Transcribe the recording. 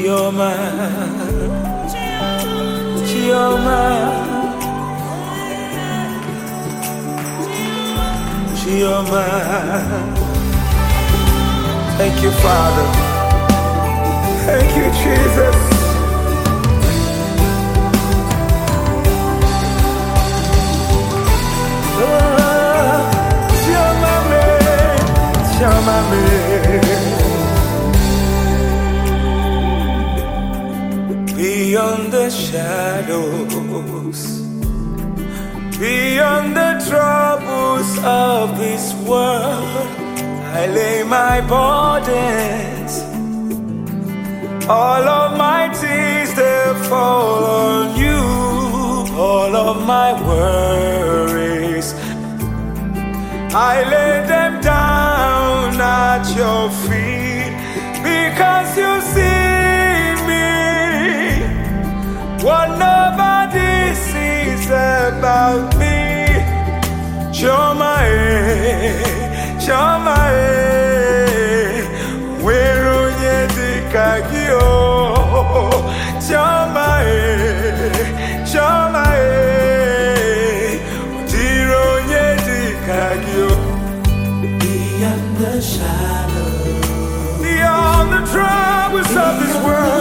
Chioma, Chioma, Chioma. Thank you, Father. Thank you, Jesus. Chioma me, Chioma me. Beyond the shadows, beyond the troubles of this world, I lay my burdens. All of my tears, they fall on you. All of my worries, I lay them down at your feet, because you see me what nobody sees about me. Chioma, Chioma, where onye dika gi o. Chioma, Chioma, diro onye dika gi o. Beyond the shadows, beyond the troubles of this world,